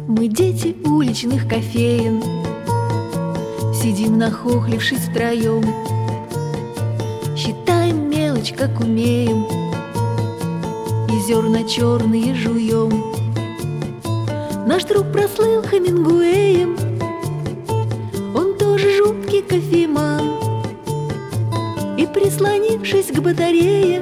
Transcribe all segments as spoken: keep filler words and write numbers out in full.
Мы дети уличных кофеен, сидим нахохлившись втроем, считаем мелочь, как умеем, и зерна черные жуем. Наш друг прослыл Хемингуэем, он тоже жуткий кофеман, и, прислонившись к батарее,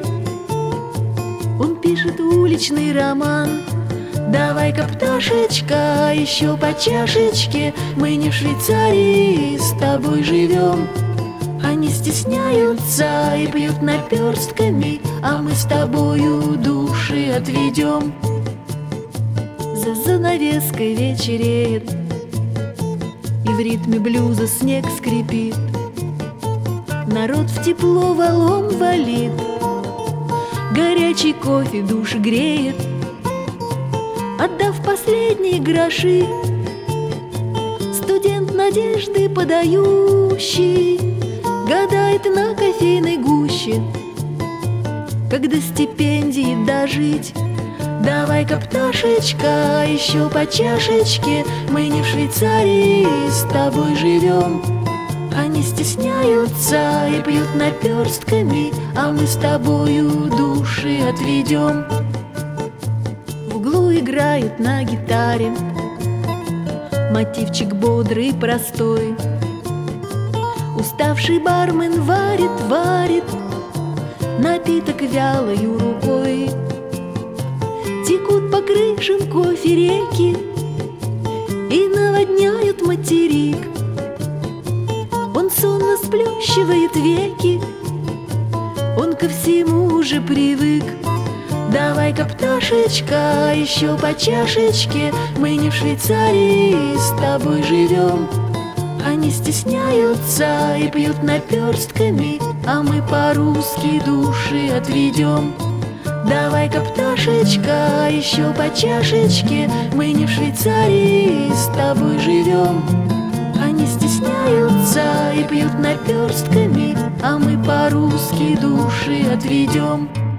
он пишет уличный роман. Давай-ка, пташечка, еще по чашечке, мы не в Швейцарии с тобой живем. Они стесняются и пьют наперстками, а мы с тобою души отведем. За занавеской вечереет, и в ритме блюза снег скрипит. Народ в тепло валом валит, горячий кофе души греет. Отдав последние гроши, студент надежды подающий гадает на кофейной гуще, когда стипендии дожить. Давай-ка, пташечка, еще по чашечке, мы не в Швейцарии с тобой живем. Они стесняются и пьют наперстками, а мы с тобою души отведем. В углу играет на гитаре мотивчик бодрый и простой. Уставший бармен варит, варит напиток вялою рукой. Текут по крышам кофе реки и наводняют материк. Он сонно сплющивает веки, он ко всему уже привык. Давай-ка, пташечка, еще по чашечке, мы не в Швейцарии с тобой живем. Они стесняются и пьют наперстками, а мы по-русски души отведем. Давай-ка, пташечка, еще по чашечке, мы не в Швейцарии с тобой живем. Они стесняются и пьют наперстками, а мы по-русски души отведем.